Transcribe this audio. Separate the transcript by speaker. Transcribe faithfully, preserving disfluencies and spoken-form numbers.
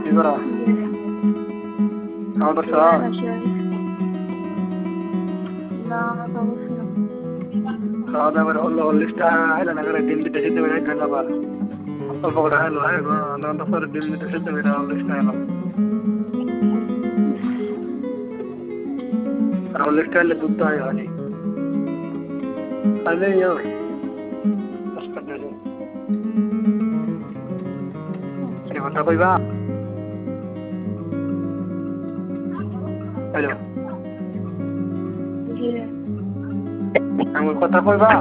Speaker 1: করা খাওয়া দাওয়া খাওয়া দাওয়া হলো লিস্টটা হলো না করে ডিম দিতে সিদ্ধ করে খাইলাম আবার অল্প করে হলো হ্যাঁ আধা পরে ডিম দিতে সিদ্ধ করে লিস্টটা হলো আর লিস্টটা হলে দুধ হয় হয়নি খাইলে ইয়ে কথা কইবা হ্যালো আমার কথা কইবা